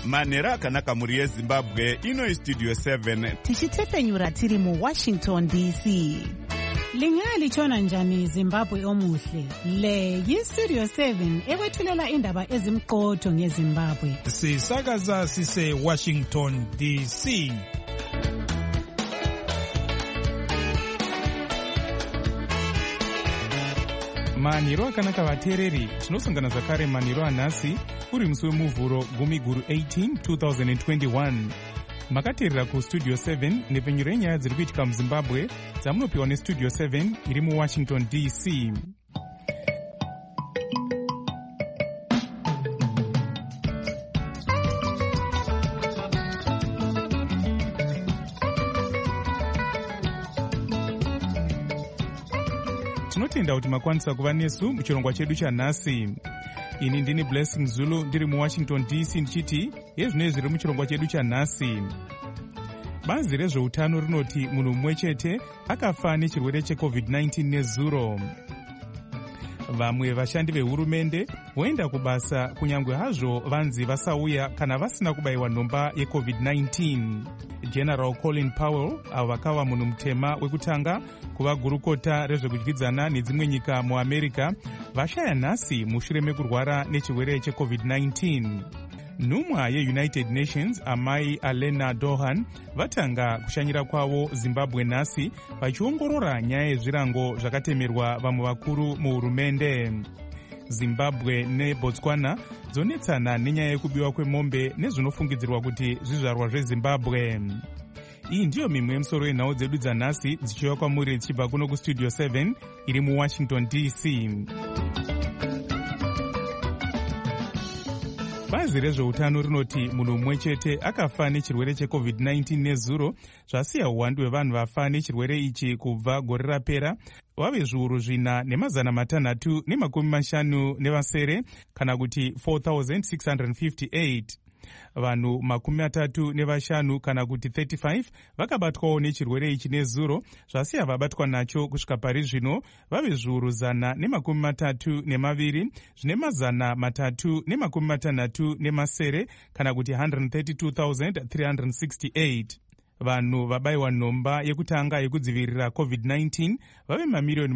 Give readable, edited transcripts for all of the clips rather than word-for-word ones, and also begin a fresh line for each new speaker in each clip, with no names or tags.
manhero akanaka mhuri yezimbabwe. Ino istudio 7
tichitefenyura tiri muWashington DC. Lingalitshona njani Zimbabwe omuhle? Le yistudio 7 ekwethulela indaba ezimqotho ngeZimbabwe.
Sisakaza sise Washington DC. Manhero akanaka vateereri, tinosangana zvakare manhero anhasi uri musi wemuvhuro 18 2021. Makateerera kustudio 7 nepfenyuro yenyaya dziri kuitika muZimbabwe dzamunopiwa nestudio 7 iri muWashington DC. Tinotenda kuti makwanisa kuva nesu muchirongwa chedu chanhasi. Ini ndini Blessing Zulu ndiri muWashington DC ndichiti yezvinei zviri muchirongwa chedu chanhasi. Bazi rezveutano rinoti munhu mumwe chete akafa nechirwere cheCovid-19 nezuro. Vamwe vashandi vehurumende voenda kubasa kunyange hazvo vanzi vasauya kana vasina kubayiwa nhomba yeCovid-19. General Colin Powell, avo vakava munhu mutema wekutanga kuva gurukota rezvekudyidzana nedzimwe nyika muAmerica, vashaya nhasi mushure mekurwara nechirwere cheCovid-19. Nhumwa yeUnited Nations amai Alena Dohan vatanga kushanyira kwavo Zimbabwe nhasi vachiongorora nyaya yezvirango zvakatemerwa vamwe vakuru muhurumende. Zimbabwe neBotswana dzonetsana nenyaya yekubiwa kwemombe nezvinofungidzirwa kuti zvizvarwa zveZimbabwe. Iyi ndiyo mimwe yemisoro yenhau dzedu dzanhasi dzichiuya kwamuri dzichibva kuno kustudio 7 iri muWashington DC. Bazi rezveutano rinoti munhu mumwe chete akafa nechirwere cheCovid-19 nezuro, zvasiya uwandu hwevanhu vafa nechirwere ichi kubva gore rapera vave zviuru 4,650 kana kuti 4,658. Vanhu 35 kana kuti 35 vakabatwawo nechirwere ichi nezuro, zvasiya vabatwa nacho kusvika pari zvino vave zviuru 132 zvine 360 kana kuti 132,368. Vanhu vabayiwa nhomba yekutanga yekudzivirira COVID-19 vave mamiliyoni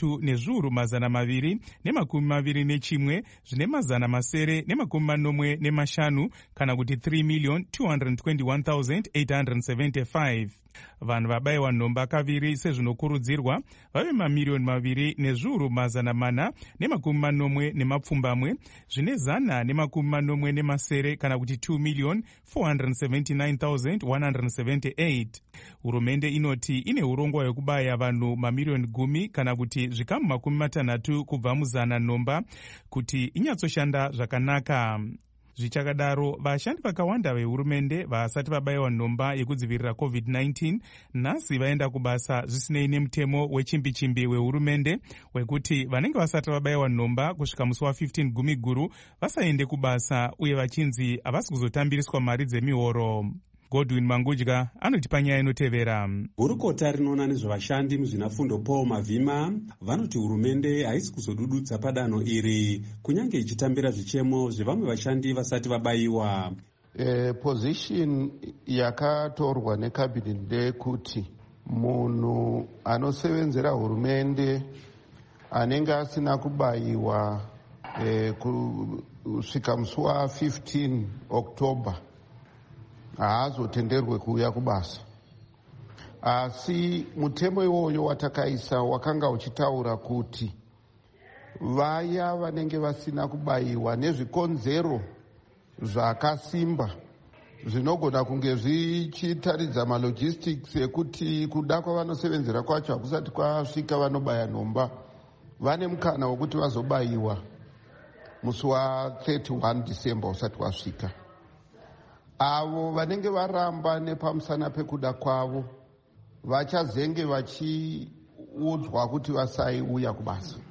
3,221,021 zvine 945 kana kuti 3,221,875. Vanhu vabayiwa nhomba kaviri sezvinokurudzirwa vave mamiliyoni 2,440,040 zvine 140 kana kuti 2,479,178. Hurumende inoti ine urongwa hwekubaya vanhu mamiliyoni 10 kana kuti zvikamu 60 kubva muzana nhomba kuti inyatsoshanda zvakanaka. Zvichakadaro, vashandi vakawanda vehurumende vasati vabayiwa nhomba yekudzivirira COVID-19 nhasi vaenda kubasa zvisinei nemutemo wechimbi-chimbi wehurumende wekuti vanenge vasati vabayiwa nhomba kusvika musi wa15 Gumiguru vasaende kubasa uye vachinzi havasi kuzotambiriswa mari dzemihoro. Godwin Mangudya anotipa nyaya inotevera.
Gurukota rinoona nezvevashandi muzvinafundo Paul Mavhima vanoti hurumende haisi kuzodududza padanho iri kunyange ichitambira zvichemo zvevamwe vashandi vasati vabayiwa.
Position yakatorwa nekabineti ndeyekuti munhu anosevenzera hurumende anenge asina kubayiwa kusvika musi wa15 October haazotenderwe kuuya kubasa. Asi mutemo iwoyo watakaisa wakanga uchitaura kuti vaya vanenge vasina kubayiwa nezvikonzero zvakasimba zvinogona kunge zvichitaridza malogistics ekuti kuda kwavanosevenzera kwacho hakusati kwasvika vanobaya nhomba, vane mukana wekuti vazobayiwa musi wa31 December usati wasvika. Avo vanenge varamba nepamusana pekuda kwavo vachazenge vachiudzwa kuti vasaiuya kubasa.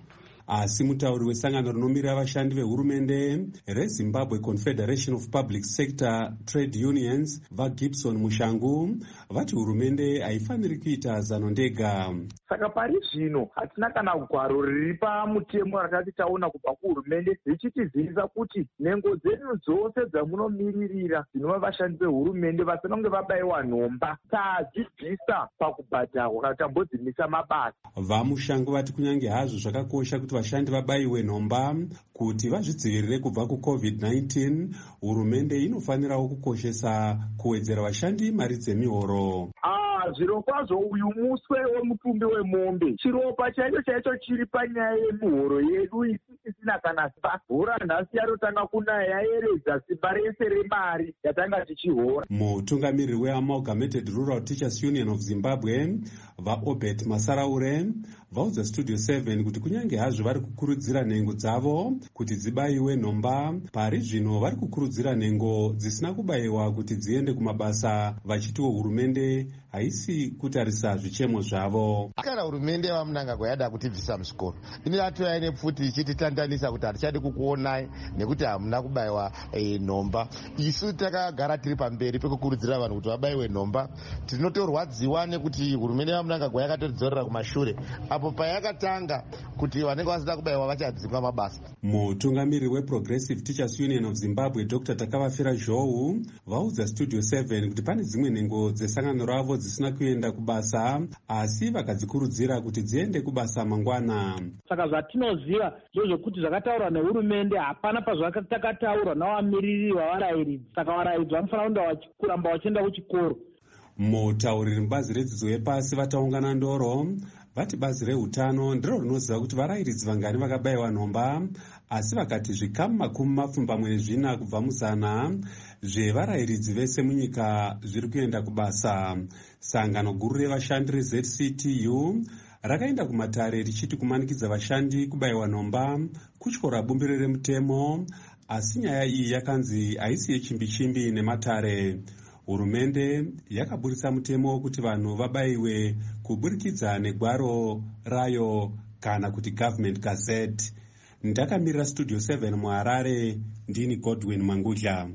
Asi mutauri wesangano rinomirira vashandi vehurumende reZimbabwe Confederation of Public Sector Trade Unions vaGibson Mushangu vati hurumende haifaniri kuita zano ndega.
Saka pari zvino hatina kana gwaro riri pamutemo rakati taona kubva kuhurumende richitizivisa kuti nhengo dzenyu dzose dzamunomiririra dzinova vashandi vehurumende vasanonge vabayiwa nhomba tadzibvisa pakubhadharwa kana tambodzimisa mabasa.
VaMushangu vati kunyange hazvo zvakakosha kuti vashandi vabayiwe nhomba kuti vazvidzivirire kubva kuCovid-19, hurumende inofanirawo kukoshesa kuwedzera vashandi mari dzemihoro.
Zviro kwazvo uyu muswe wemutumbi wemombe, chiropa chaicho chiri panyaya yemuhoro yedu isina kana simba. Hura nhasi yarotanga kunaya yayeredza simba rese remari yatanga tichihora.
Mutungamiriri weAmalgamated Rural Teachers Union of Zimbabwe vaObert Masaraure vaudza Studio 7 kuti kunyange hazvo vari kukurudzira nhengo dzavo kuti dzibayiwe nhomba, pari zvino vari kukurudzira nhengo dzisina kubayiwa kuti dziende kumabasa, vachitiwo hurumende haisi kutarisa zvichemo zvavo.
Kana hurumende vaMnangagwa yada kutibvisa muchikoro, inoyatoya nepfuti ichititandanisa kuti hatichadi kukuonai nekuti hamuna kubayiwa nhomba. Isu takagara tiri pamberi pekukurudzira vanhu kuti vabayiwe nhomba. Tinotorwadziwa nekuti hurumende vaMnangagwa yakatodzorera kumashure apo payakatanga kuti vanenge vasina kubayiwa vachadzimwa mabasa.
Mutungamiriri weProgressive Teachers Union of Zimbabwe Dr. Takavafira Zhou vaudza Studio 7 kuti pane dzimwe nhengo dzesangano ravo dzisina kuenda kubasa asi vakadzikurudzira kuti dziende kubasa mangwana.
Saka zvatinoziva ndezvekuti zvakataurwa nehurumende hapana pazvakataurwa navamiriri vavarayiridzi. Saka varayiridzi vanofanira kuramba vachienda kuchikoro.
Mutauriri mubazi redzidzo yepasi vataungana ndoro vati bazi reutano ndiro rinoziva kuti varayiridzi vangani vakabayiwa nhomba, asi vakati zvikamu 24 kubva muzana zvevarayiridzi vese munyika zviri kuenda kubasa. Sangano guru revashandi reZCTU rakaenda kumatare richiti kumanikidza vashandi kubayiwa nhomba kutyora bumbiro remutemo, asi nyaya iyi yakanzi haisi yechimbi-chimbi nematare. Hurumende yakaburitsa mutemo wokuti vanhu vabayiwe kuburikidza negwaro rayo kana kuti Government Gazette. Ndakamirira Studio 7 muHarare, ndini Godwin Mangudla.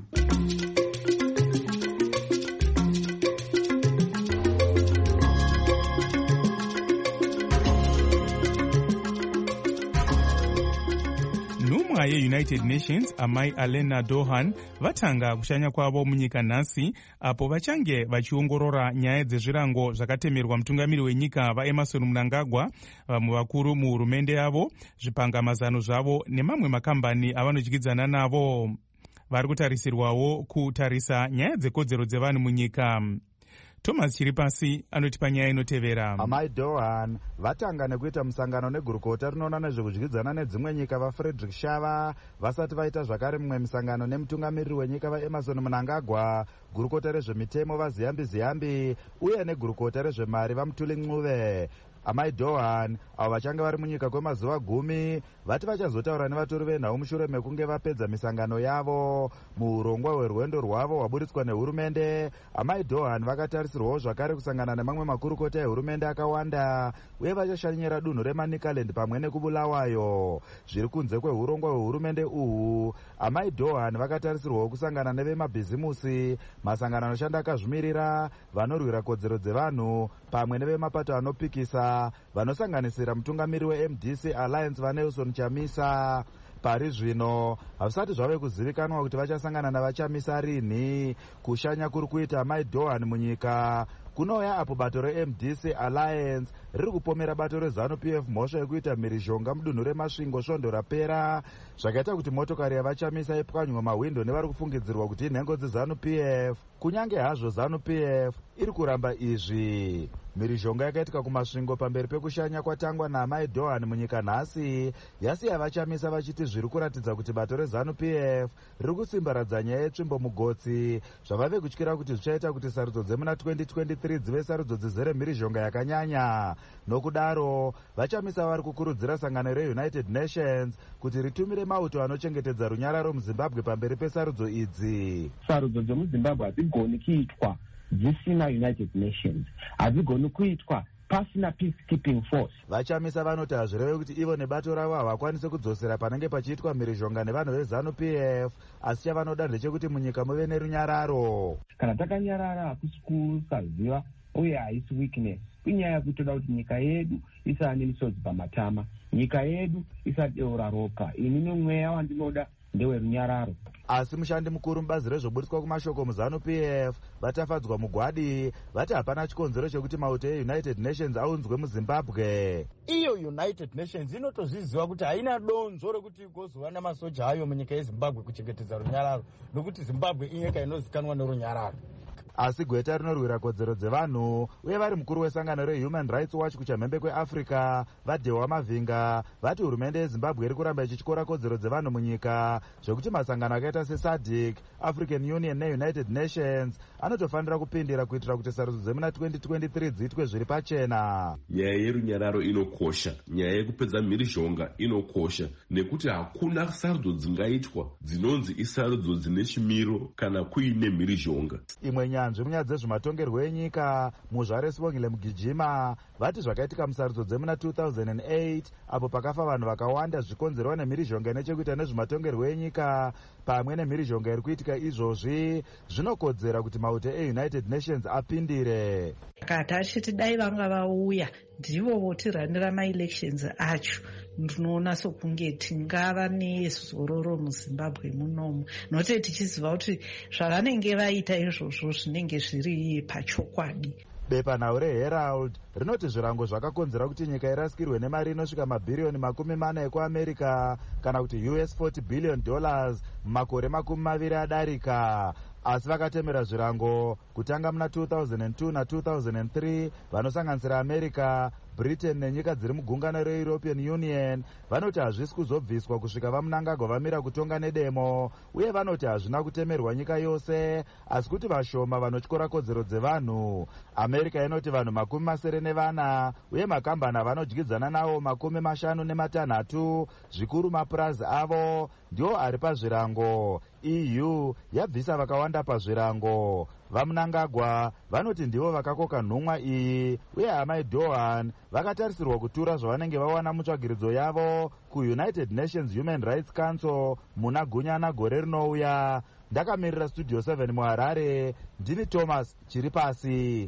Nhumwa yeUnited Nations amai Alena Dohan vatanga kushanya kwavo munyika nhasi apo vachange vachiongorora nyaya dzezvirango zvakatemerwa mutungamiri wenyika vaEmmerson Mnangagwa, vamwe vakuru muhurumende yavo, zvipangamazano zvavo nemamwe makambani avanodyidzana navo. Vari kutarisirwawo kutarisa nyaya dzekodzero dzevanhu munyika. Thomas Chiripasi anotipa nyaya inotevera.
Amai Dohan vatanga nekuita musangano negurukota rinoona nezvekudyidzana nedzimwe nyika vaFrederick Shava vasati vaita zvakare mumwe musangano nemutungamiriri wenyika vaEmmerson Mnangagwa, gurukota rezvemitemo vaZiyambi Ziyambi uye negurukota rezvemari vaMutuli Ncuve. Amai Dohan avo vachange vari munyika kwemazuva 10 vati vachazotaura nevatori venhau mushure mekunge vapedza misangano yavo. Muurongwa hwerwendo rwavo hwaburitswa nehurumende, Amai Dohan vakatarisirwawo zvakare kusangana nemamwe makurukota ehurumende akawanda uye vachashanyira dunhu reManicaland pamwe nekubulawayo. Zviri kunze kweurongwa hwehurumende uhu, Amai Dohan vakatarisirwawo kusangana nevemabhizimusi, masangano anoshanda akazvimirira, vanorwira kodzero dzevanhu pamwe nevemapato anopikisa vanosanganisira mutungamiri weMDC Alliance vaNelson Chamisa. Pari zvino hazvisati zvave kuzivikanwa kuti vachasangana navaChamisa rini. Kushanya kuri kuita Amai Dohan munyika kunouya apo bato reMDC Alliance riri kupomera bato reZANU-PF mhosva yekuita mhirizhonga mudunhu reMasvingo svondo rapera, zvakaita kuti motokari yavaChamisa ipwanywe mahwindo nevari kufungidzirwa kuti inhengo dzeZANU-PF. Kunyange hazvo ZANU-PF iri kuramba izvi. Mhirizhonga yakaitika kumasvingo pamberi pekushanya kwatangwa naAmai Dohan munyika nhasi yasiya vaChamisa vachiti zviri kuratidza kuti bato reZANU-PF riri kusimbaradza nyaya yetsvimbo mugotsi, zvavave kutyira kuti zvichaita kuti sarudzo dzemuna 2023 dzive sarudzo dzizere mhirizhonga yakanyanya. Nokudaro vaChamisa vari kukurudzira sangano reUnited Nations kuti ritumire mauto anochengetedza runyararo muZimbabwe pamberi pesarudzo idzi.
Sarudzo dzemuZimbabwe hadzigoni kuitwa dzisina United Nations, hadzigoni kuitwa pasina peacekeeping force.
Vachamisa vanoti hazvireve kuti ivo nebato ravo havakwanisi kudzosera panenge pachiitwa mhirizhonga nevanhu veZANU-PF, asi chavanoda ndechekuti munyika muve nerunyararo.
Kana takanyarara hakusi kusaziva uye haisi weakness, inyaya yekutoda kuti nyika yedu isava nemisodzi pamatama, nyika yedu isadeura ropa. Ini nomweya wandinoda ndewerunyararo.
Asi mushandi mukuru mubazi rezvoburitswa kumashoko muZANU-PF vatafadzwa mugwadi vati hapana chikonzero chekuti mauto eUnited Nations aunzwe muZimbabwe.
Iyo United Nations inotozviziva kuti haina donzo rekuti igozova namasoja ayo munyika yeZimbabwe kuchengetedza runyararo, nokuti Zimbabwe inyika inozikanwa nerunyararo.
Asi gweta rinorwira kodzero dzevanhu uye vari mukuru wesangano reHuman Rights Watch kuchamhembe kweAfrica vaDhewa Mavhinga vati hurumende yeZimbabwe iri kuramba ichityora kodzero dzevanhu munyika, zvekuti masangano akaita seSADC, African Union neUnited Nations anotofanira kupindira kuitira kuti sarudzo dzemuna 2023 dziitwe zviri pachena.
Nyaya yerunyararo inokosha, nyaya yekupedza mhirizhonga inokosha, nekuti hakuna sarudzo dzingaitwa dzinonzi isarudzo dzine chimiro kana kuine mhirizhonga.
Imwe nyanzvi munyaya dzezvematongerwo enyika Muzvare Sibongile Mugijima vati zvakaitika musarudzo dzemuna 2008 apo pakafa vanhu vakawanda zvikonzerwa nemhirizhonga nechekuita nezvematongerwo enyika pamwe nemhirizhonga iri kuitika izvozvi, zvinokodzera kuti mauto eUnited Nations apindire.
Kati achiti dai vanga vauya ndivo votiranira maelections acho, ndinoona sokunge tingava nezororo muZimbabwe munomu, nokuti tichiziva kuti zvavanenge vaita izvozvo zvinenge zviri pachokwadi.
Bepanhau reHerald rinoti zvirango zvakakonzera kuti nyika irasikirwe nemari inosvika mabhiriyoni 40 ekuAmerica kana kuti US $40 billion mumakore 20 adarika. Asi vakatemera zvirango kutanga muna 2002 na2003 vanosanganisira America, Britain nenyika dziri mugungano reEuropean Union vanoti hazvisi kuzobviswa kusvika vaMnangagwa vamira kutonga nedemo, uye vanoti hazvina kutemerwa nyika yose asi kuti vashoma vanotyora kodzero dzevanhu. America inoti vanhu 74 uye makambani avanodyidzana nawo 56, zvikuru mapurazi avo ndiwo ari pazvirango. EU yabvisa vakawanda pazvirango. VaMnangagwa vanoti ndivo vakakoka nhumwa iyi, uye Amai Dohan vakatarisirwa kutura zvavanenge vawana mutsvagiridzo yavo kuUnited Nations Human Rights Council muna Gunyana gore rinouya. Ndakamirira Studio 7 muHarare, ndini Thomas Chiripasi.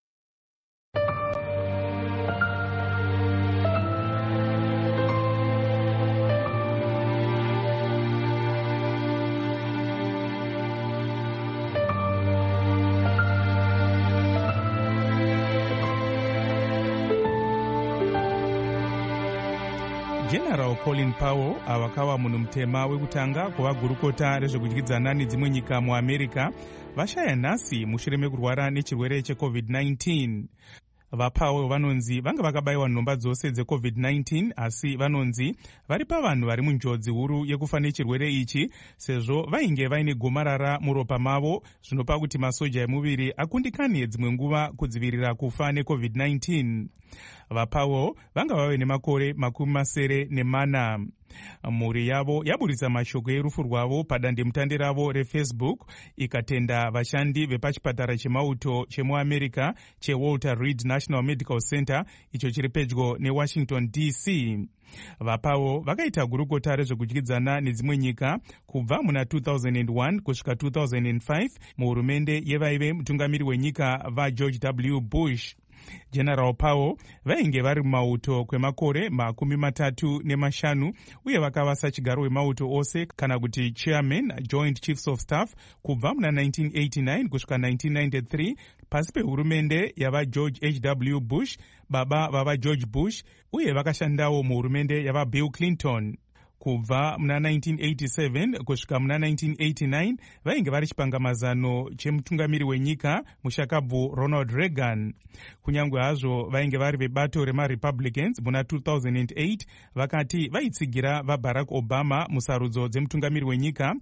General Colin Powell avakawa munhu mutema wekutanga kuva gurukota rezvekudyidzana nedzimwe nyika muAmerica vashaya nhasi mushure mekurwara nechirwere cheCovid-19. VaPowell vanonzi vanga vakabayiwa nhomba dzose dzeCovid-19 asi vanonzi vari pavanhu vari munjodzi huru yekufa nechirwere ichi sezvo vainge vaine gomarara muropa mavo zvinopa kuti masoja emuviri akundikane dzimwe nguva kudzivirira kufa neCovid-19. VaPowell vanga vave nemakore 74. Mhuri yavo yaburitsa mashoko erufu rwavo padandemutande ravo reFacebook ikatenda vashandi vepachipatara chemauto chemuAmerica cheWalter Reed National Medical Center icho chiri pedyo neWashington DC. VaPowell vakaita gurukota rezvekudyidzana nedzimwe nyika kubva muna 2001 kusvika 2005 muhurumende yevaive mutungamiri wenyika vaGeorge W. Bush. General Powell vainge vari mumauto kwemakore 35 uye vakava sachigaro wemauto ose kana kuti chairman Joint Chiefs of Staff kubva muna 1989 kusvika 1993 pasi pehurumende yavaGeorge H.W. Bush, baba vavaGeorge Bush, uye vakashandawo muhurumende yavaBill Clinton. Kubva muna 1987 kusvika muna 1989 vainge vari chipangamazano chemutungamiri wenyika mushakabvu Ronald Reagan. Kunyange hazvo vainge vari vebato remaRepublicans muna 2008 vakati vaitsigira vaBarack Obama musarudzo dzemutungamiri wenyika,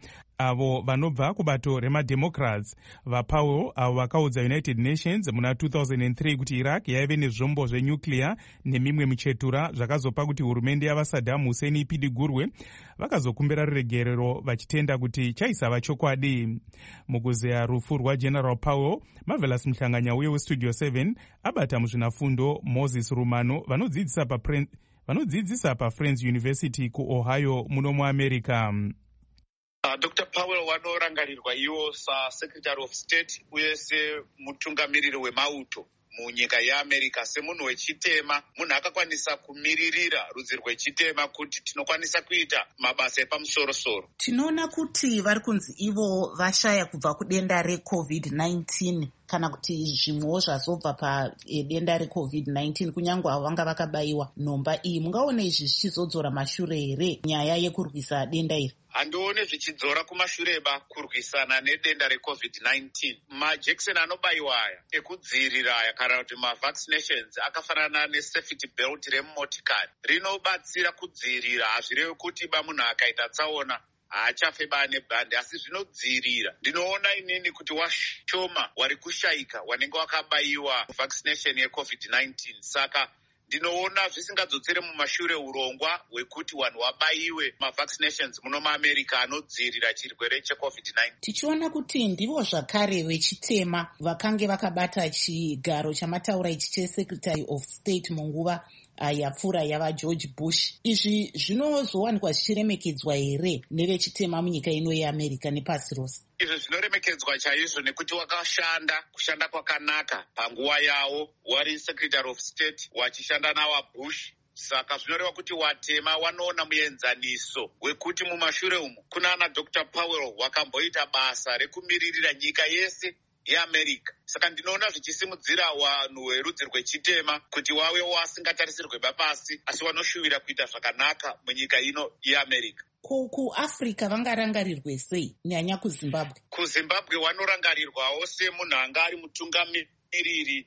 avo vanobva kubato remademocrats vaPowell avo vakaudza United Nations muna 2003 kuti Iraq yaive nezvombo zvenyuclear nemimwe michetura zvakazopa kuti hurumende yavaSaddam Hussein ipidigurwe, vakazokumbira ruregerero vachitenda kuti chaisava chokwadi. Mukuzeya rufu rwaGeneral Powell, Marvelous Mhlanganya uye weStudio 7 abata muzvinafundo Moses Rumano vanodzidzisa paFriends University kuOhio muno muAmerica.
Dr. Powell wanorangarirwa iwo saSecretary of State uye semutungamiriri wemauto munyika yeAmerica, semunhu wechitema, munhu akakwanisa kumiririra rudzi rwechitema kuti tinokwanisa kuita mabasa epamusoro-soro.
Tinoona kuti vari kunzi ivo vashaya kubva kudenda reCovid-19 kana kuti zvimwewo zvazobva padenda reCovid-19 kunyange avo vanga vakabayiwa nhomba iyi. Mungaona izvi zvichizodzora mashure here nyaya yekurwisa denda iri?
Handione zvichidzora kumashureba kurwisana nedenda reCovid-19. Majekiseni anobayiwa aya ekudzivirira aya kana kuti mavaccinations akafanana nesafety belt remumotikari rinobatsira kudzivirira. Hazvirevi kuti munhu akaita tsaona haachafe nebhande, asi zvinodzivirira. Ndinoona inini kuti washoma wari kushayika wanenge wakabayiwa vaccination yeCovid-19. Saka ndinoona zvisingadzotsere mumashure urongwa hwekuti vanhu vabayiwe mavaccinations muno muAmerica anodzivirira chirwere cheCovid-19.
Tichiona kuti ndivo zvakare vechitema vakange vakabata chigaro chamataura ichi cheSecretary of State munguva yapfuura yavaGeorge Bush. Izvi zvinozowanikwa zvichiremekedzwa here nevechitema munyika ino yeAmerica nepasi rose?
Izvi zvinoremekedzwa chaizvo nekuti kushanda kwakanaka panguva yawo wari Secretary of State wachishanda navaBush. Saka zvinoreva kuti watema wanoona muenzaniso wekuti mumashure umu kuna ana Dr. Powell wakamboita basa rekumiririra nyika yese yeAmerica. Saka ndinoona zvichisimudzira vanhu verudzi rwechitema kuti wave wasingatarisirwe pasi asi wanoshuvira kuita zvakanaka munyika ino yeAmerica.
kuAfrica vangarangarirwe sei nyanya kuZimbabwe?
KuZimbabwe wanorangarirwawo semunhu anga ari mutungamiriri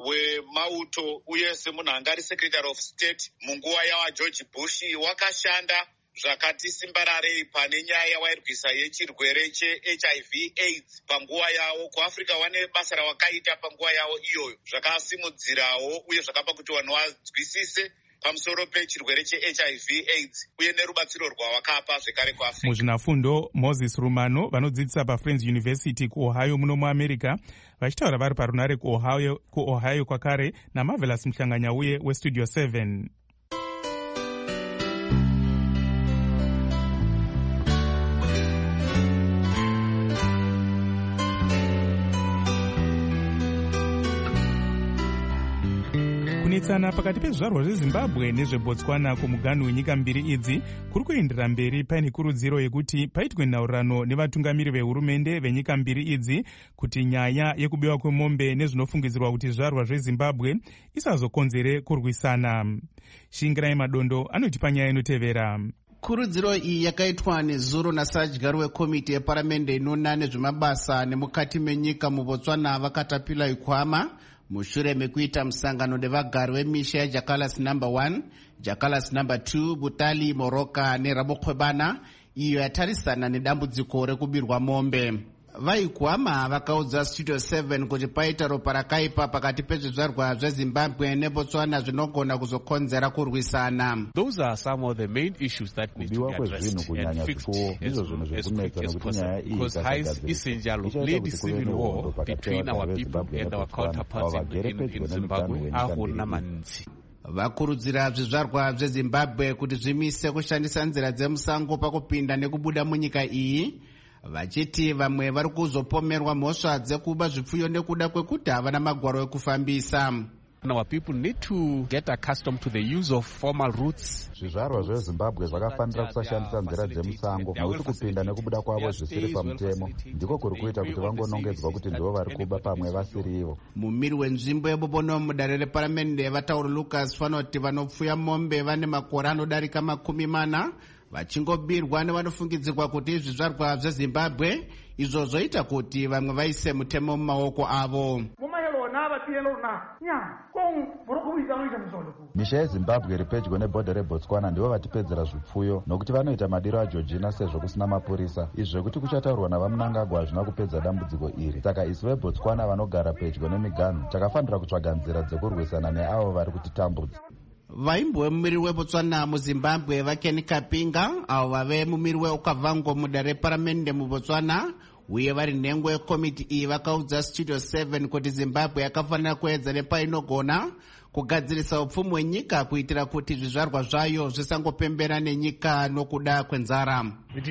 wemauto uye semunhu anga ari Secretary of State munguva yavaGeorge Bush. Wakashanda zvakati simbararei pane nyaya wairwisa yechirwere cheHIV AIDS panguva yawo. KuAfrica wane basa rawakaita panguva yawo iyoyo zvakasimudzirawo uye zvakapa kuti vanhu vazwisise pamusoro pechirwere cheHIV AIDS uye nerubatsiro rwawakapa zvekare kuAfrica.
Muzvinafundo Moses Rumano vanodzidzisa paFriends University kuOhio muno muAmerica vachitaura vari parunare kuOhio kwakare naMarvelous Mhlanganya uye weStudio 7. Kunetsana pakati pezvarwa zveZimbabwe nezveBotswana kumuganhu wenyika mbiri idzi kuri kuendera mberi paine kurudziro yekuti paitwe nhaurirano nevatungamiri vehurumende venyika mbiri idzi kuti nyaya yekubiwa kwemombe nezvinofungidzirwa kuti zvarwa zveZimbabwe isazokonzere kurwisana. Shingirai Madondo anotipa nyaya inotevera.
Kurudziro iyi yakaitwa nezuro nasadyari wekomiti yeparamende inoona nezvemabasa nemukati menyika muBotswana vakatapila ikwama mushure mekuita musangano nevagari wemisha yaJacalas number 1, Jacalas number 2, Butali, Moroka neRabokwebana iyo yatarisana nedambudziko rekubirwa mombe. Vaikwama vakaudza Studio 7 kuti paita ropa rakaipa pakati pezvizvarwa zveZimbabwe neBotswana zvinogona kuzokonzera kurwisana.
Those are some of the main issues that need to be addressed and fixed as quick as possible, because highs essential led civil war between our people and our counterparts in Zimbabwe ahona maninzi.
Vakurudzira zvizvarwa zveZimbabwe kuti zvimise kushandisa nzira dzemusango pakupinda nekubuda munyika iyi, vachiti vamwe vari kuzopomerwa mhosva dzekuba zvipfuyo nekuda kwekuti havana magwaro ekufambisa.
Our people need to get accustomed to the use of formal routes.
Zvizvarwa zveZimbabwe zvakafanira kusashandisa nzira dzemusango nokuti kupinda nekubuda kwavo zvisiri pamutemo ndiko kuri kuita kuti vangonongedzwa kuti ndivo vari kuba pamwe vasirivo.
Mumiri wenzvimbo yebobono mudare reparamende vatauri Lucas vanoti vanopfuya mombe vane makore anodarika 40 vachingobirwa nevanofungidzirwa kuti zvizvarwa zveZimbabwe izvo zvoita kuti vamwe vaise mutemo mumaoko avo.
mumayeloni
misha yezimbabwe iri pedyo nebhodha rebotswana ndivo vatipedzera zvipfuyo nokuti vanoita madiro ageorgina sezvo kusina mapurisa. izvi zvekuti kuchataurwa navamunangagwa hazvina kupedza dambudziko iri. saka isu vebotswana vanogara pedyo nemiganhu takafanira kutsvaga nzira dzekurwisana neavo vari kutitambudza.
vaimbo vemumiri webotswana muzimbabwe vakeni kapinga avo vave mumiri weukavhango muda reparamende mubotswana uye vari nhengo yekomiti iyi vakaudza studio 7 kuti zimbabwe yakafanira kuedza nepainogona kugadzirisa upfumi hwenyika kuitira kuti zvizvarwa zvayo zvisangopembera nenyika nokuda kwenzara.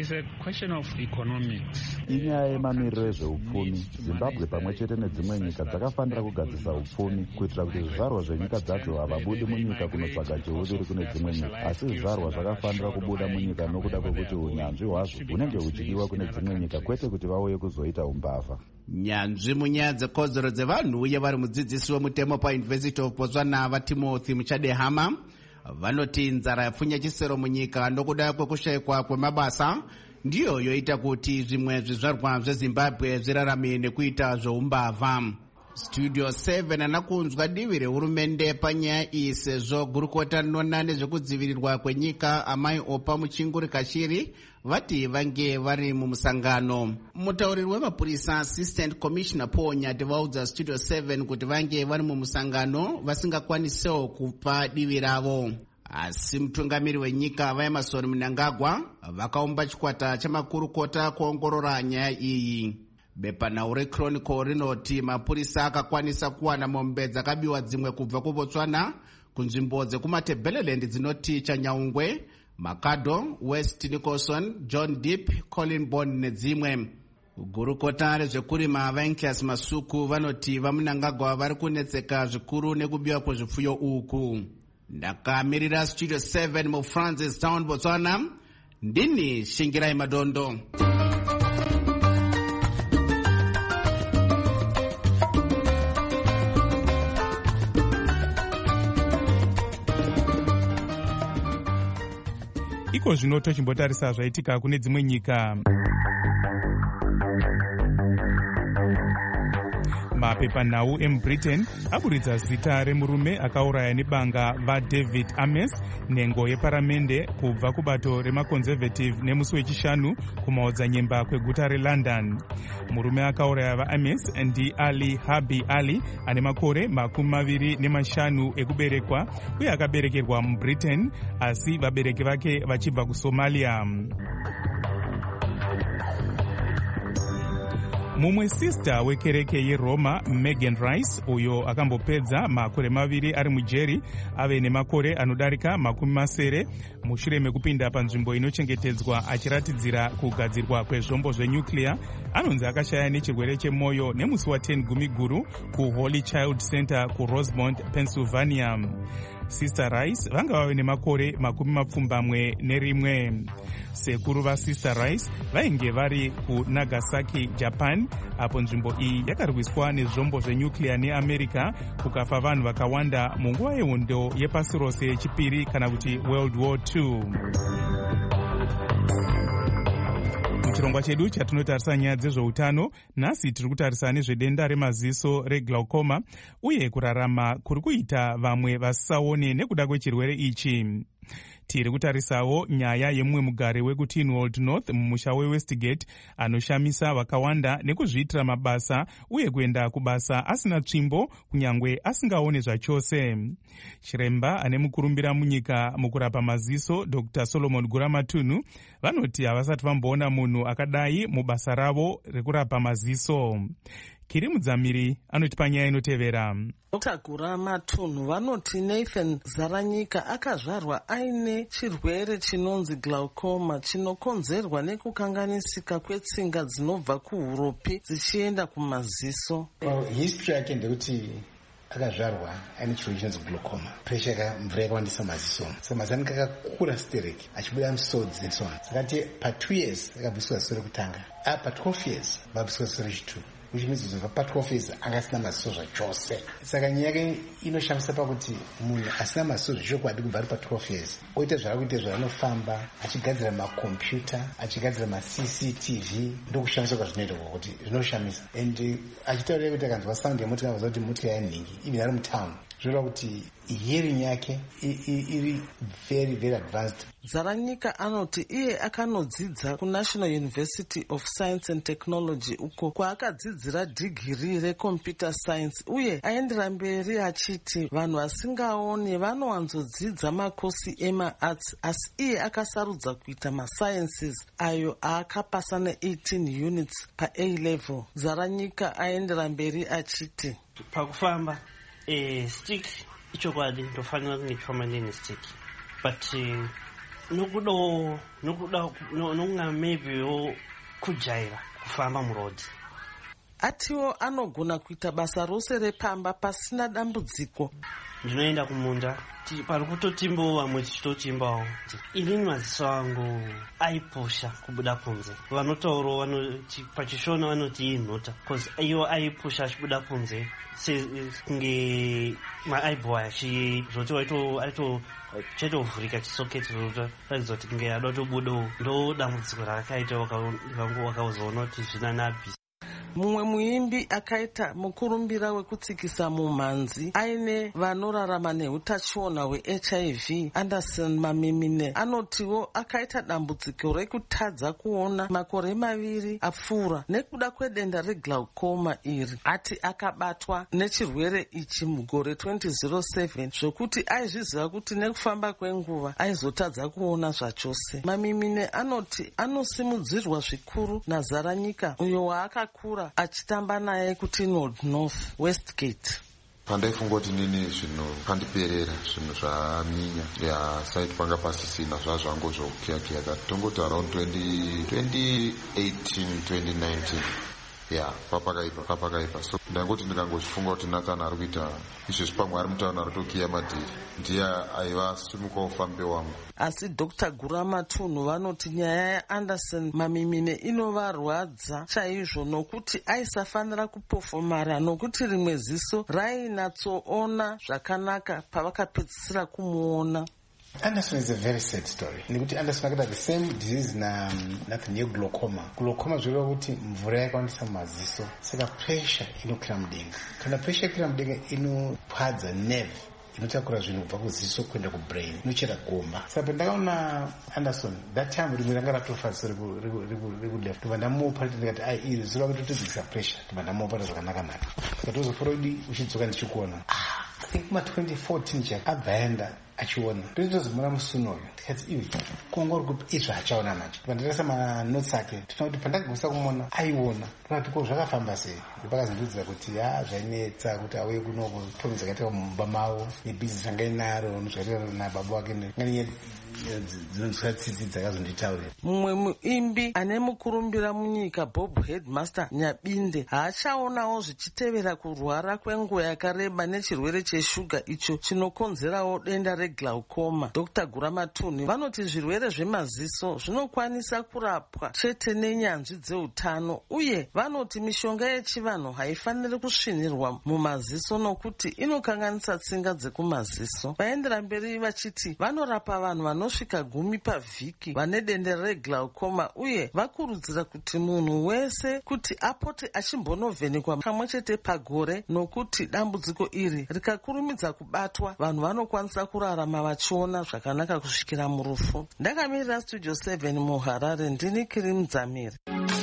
inyaya yemamiriro ezveupfumi. zimbabwe pamwe chete nedzimwe nyika dzakafanira kugadzirisa upfumi kuitira kuti zvizvarwa zvenyika dzacho havabudi munyika kunotsvaga chiuviri kune dzimwe nyika, asi zvizvarwa zvakafanira kubuda munyika nokuda kwekuti unyanzvi hwazvo hunenge huchidiwa kune dzimwe nyika, kwete kuti vauye kuzoita umbavha.
nyanzvi munyaya dzekodzero dzevanhu uye vari mudzidzisi wemutemo pauniversity of botswana vatimothy muchadehama vanoti nzara yapfunya chisero munyika nokuda kwekushayikwa kwemabasa ndiyo yoita kuti zvimwe zvizvarwa zvezimbabwe zvirarame nekuita zveumbavha. studio 7 anakunzwa divi rehurumende panyaya iyi sezvo gurukota rinona nezvekudzivirirwa kwenyika amai opa muchinguri kashiri vati vange vari mumusangano. mutauriri wemapurisa assistant commissioner paul nyati vaudza studio 7 kuti vange vari mumusangano vasingakwanisewo kupa divi ravo. asi mutungamiri wenyika vaemarson mnangagwa vakaumba chikwata chamakurukota kuongorora nyaya iyi. bepanhau rechronicle rinoti mapurisa akakwanisa kuwana mombe dzakabiwa dzimwe kubva kubotswana kunzvimbo dzekumatebeleland dzinoti chanyaungwe, makado, west nicholson, john deep, colin bond nedzimwe. gurukota rezvekurima vaenkias masuku vanoti vamunangagwa vari kunetseka zvikuru nekubiwa kwezvipfuyo uku. ndakamirira studio 7 mufrancis town botswana, ndini Shingirai Madondo.
iko zvino tochimbotarisa zvaitika kune dzimwe nyika. mapepanhau emubritain aburitsa zita remurume akauraya nebanga vaDavid Ames, nhengo yeparamende kubva kubato remaconservative nemusi wechishanu kumaodzanyemba kweguta relondon. murume akauraya vaAmes ndiAli Habi Ali ane makore 25 ekuberekwa uye akaberekerwa mubritain asi vabereki vake vachibva kuSomalia. mumwe sista wekereke yeroma Megan Rice uyo akambopedza makore 2 ari mujeri ave nemakore anodarika 70 mushure mekupinda panzvimbo inochengetedzwa achiratidzira kugadzirwa kwezvombo zvenyuclear anonzi akashaya nechirwere chemwoyo nemusi wa10 gumiguru kuHoly Child Center kuRosemont, Pennsylvania. Sister Rice vanga vave nemakore 21. sekuru vaSister Rice vainge vari kuNagasaki, Japan, apo nzvimbo iyi yakarwiswa nezvombo zvenyuclear neAmerica kukafa vanhu vakawanda munguva yehondo yepasi rose yechipiri kana kuti World War II. muchirongwa chedu chatinotarisa nyaya dzezveutano, nhasi tiri kutarisa nezvedenda remaziso reglaucoma uye kurarama kuri kuita vamwe vasisaone nekuda kwechirwere ichi. tiri kutarisawo nyaya yemumwe mugare wekuTinwold North mumusha weWestgate anoshamisa vakawanda nekuzviitira mabasa uye kuenda kubasa asina tsvimbo kunyange asingaone zvachose. chiremba ane mukurumbira munyika mukurapa maziso Dr. Solomon Guramatunhu vanoti havasati vamboona munhu akadai mubasa ravo rekurapa maziso. Kiri Mudzamiri anotipa nyaya inotevera.
Dr. Guramatunhu vanoti Nathan Zaranyika akazvarwa aine chirwere chinonzi glaucoma chinokonzerwa nekukanganisika kwetsinga dzinobva kuhuropi dzichienda kumaziso.
History yake ndekuti akazvarwa aine chirwere chinonzi glaucoma, pressure mvura yakawandisa maziso, saka maziso anenge akakura stereki achibuda misodzi and so on. Saka pa 2 years akabviswa ziso rekutanga, pa 12 years vabviswa ziso rechitu. which means zobva pa12 years angasina maziso zvachose. Saka nyaya yake inoshamisa pakuti munhu asina maziso zvechokwadi kubva ari pa12 years oita zvaakuita zvaanofamba achigadzira makombiyuta achigadzira maCCTV ndokushamisa kwazvinoita kwakuti zvinoshamisa. And achitaurira kuti akanzwa sound yemotikari aziva kuti motikari yanhingi even ari mutown zvoreva kuti hearing yake iri very very advanced.
Zaranyika anoti iye akanodzidza kuNational University of Science and Technology uko kwaakadzidzira dhigiri recomputer science uye aendera mberi achiti vanhu vasingaoni vanowanzodzidza makosi emaarts asi iye akasarudza kuita masciences ayo aakapasa ne18 units pa-A level. Zaranyika aendera mberi achiti
pakufamba stick ichokwadi ndofanira kunge ndifamba ndine stick but nokunga maybe kujaira kufamba murodhi.
Atiwo anogona kuita basa rose repamba pasina dambudziko.
Ndinoenda kumunda pari kutotimbawo vamwe tichitotimbawo inini maziso angu aipusha kubuda kunze. Vanotaurawo pachishona vanoti inhota because iwo aipusha achibuda kunze kunge maibhwa zvoti chaitovhurika chisoketi zvoratidza kuti kunge ada tobudawo. Ndo dambudziko rakaita wakazoona kuti zvina nabhisi.
Mumwe muimbi akaita mukurumbira wekutsikisa mumhanzi aine vanorarama neutachiona hweHIV Anderson Mamimine anotiwo akaita dambudziko rekutadza kuona makore 2 apfuura nekuda kwedenda reglaucoma iri. Ati akabatwa nechirwere ichi mugore 2007 zvokuti aizviziva kuti nekufamba kwenguva aizotadza kuona zvachose. Mamimine anoti anosimudzirwa zvikuru naZaranyika uyo waakakura achitamba naye kuti North Westgate.
Pandaifunga kuti nini zvinhu pandiperera zvinhu zvaminya saiti panga pasisina zvazvangu zvokukiyakiya tongoti around 2018 2019 papakaipa so ndangoti ndikangochifunga kuti Nathan ari kuita izvezvi pamwe ari mutauni ari tokiya madhiri ndiye aiva simuka ufambe wangu.
Asi Dr. Guramatunhu vanoti nyaya yaAnderson Mamimine inovarwadza chaizvo nokuti aisafanira kupofomara nokuti rimwe ziso rainatsoona zvakanaka pavakapedzisira kumuona.
Anderson is a very sad story. Nekuti Anderson akada the same disease nothing new glaucoma. Glaucoma zvireva kuti mvura yakawandisa mumaziso. Saka pressure inokwira mudenga. Kana pressure ikwira mudenga inopadza nerve inotakura zvinhu kubva kuziso kuenda kubrain inochera gomba. Saka pandakaona Anderson that time rimwe ranga ratofa ziso rekuleft ndobva ndamupa ndikati iri zuva kutotodzikisa pressure ndobva ndamupa zvakanaka saka tozofora kudi uchidzoka ndichikuona I think ma2014 chaka abva aenda achiona ndozomura musuno uyu ndikati iwe kuongori kuti izvo achaona macho pandarasa manotsi ake tinoona kuti pandakagumisa kumuona aiona tikati ko zvakafamba sei ndopakazondiudzira kuti zvainetsa kuti auye kunoko tomi dzakaita mumba mavo nebhizinesi ranga inaro nozvakaita nababa wake ngani dzinonzwira tsitsi dzakazonditaurira.
Mumwe muimbi ane mukurumbira munyika Bob Headmaster Nyabinde haachaonawo zvichitevera kurwara kwenguva yakareba nechirwere cheshuga icho chinokonzerawo denda reglaucoma. Dr. Guramatunhu vanoti zvirwere zvemaziso zvinokwanisa kurapwa chete nenyanzvi dzeutano uye vanoti mishonga yechivanhu haifaniri kusvinirwa mumaziso nokuti inokanganisa tsinga dzekumaziso. Vaendera mberi vachiti vanorapa vanhu vanosvika 10 pavhiki vane denda reglaucoma uye vakurudzira kuti munhu wese kuti apote achimbonovhenekwa kamwe chete pagore nokuti dambudziko iri rikakurumidza kubatwa vanhu vanokwanisa kurarama vachiona zvakanaka kusvikira murufu. Ndakamirira Studio 7 muHarare ndini Kiri Dzamiri.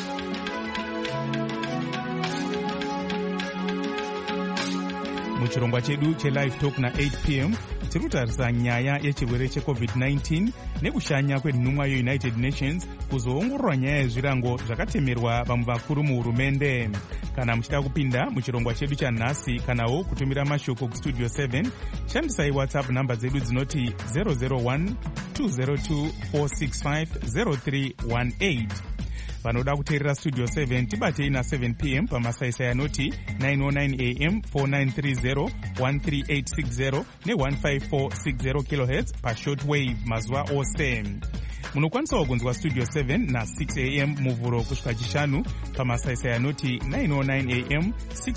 Muchirongwa chedu chelive talk na8 pm tiri kutarisa nyaya yechirwere cheCovid-19 nekushanya kwenhumwa yeUnited Nations kuzoongorora nyaya yezvirango zvakatemerwa vamwe vakuru muhurumende. Kana muchida kupinda muchirongwa chedu chanhasi kanawo kutumira mashoko kustudio 7 shandisai WhatsApp namba dzedu dzinoti 001 202 465 0318. Vanoda kuteerera Studio 7 tibatei na7 pm pamasaisai anoti 909 am 4930 13860 ne 15460 kHz pashortwave mazuva ose. munokwanisawo kunzwa studio 7 na6 am muvhuro kusvika chishanu pamasaisai anoti 909 am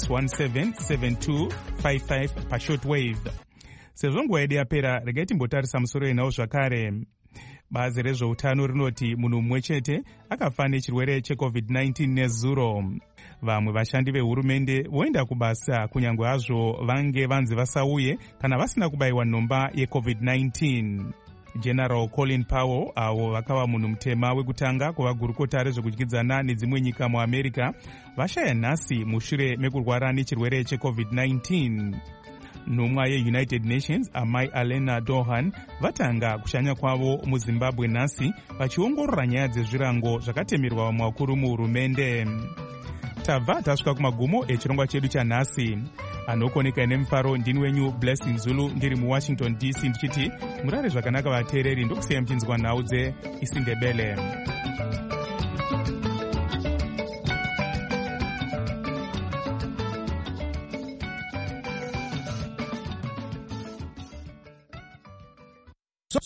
6177255 pashortwave. Sezvo nguva yedu yapera, regai timbotarisa musoro yenhau zvakare. Bazi rezveutano rinoti munhu mumwe chete akafa nechirwere cheCovid-19 nezuro. Vamwe vashandi vehurumende voenda kubasa kunyange hazvo vange vanzi vasauye kana vasina kubayiwa nhomba yeCovid-19. General Colin Powell, avo vakava munhu mutema wekutanga kuvagurukota rezvekudyidzana nedzimwe nyika muAmerica, vashaya nhasi mushure mekurwara nechirwere cheCovid-19. Nhumwa yeUnited Nations Amai Alena Dohan vatanga kushanya kwavo muZimbabwe nhasi vachiongorora nyaya dzezvirango zvakatemerwa vamwe vakuru muhurumende. Tabva tasvika kumagumo echirongwa chedu chanhasi. Anokoneka nemufaro ndini wenyu Blessing Zulu ndiri muWashington DC ndichiti murare zvakanaka vateereri ndokusiya muchinzwa nhau dzeIsindebele.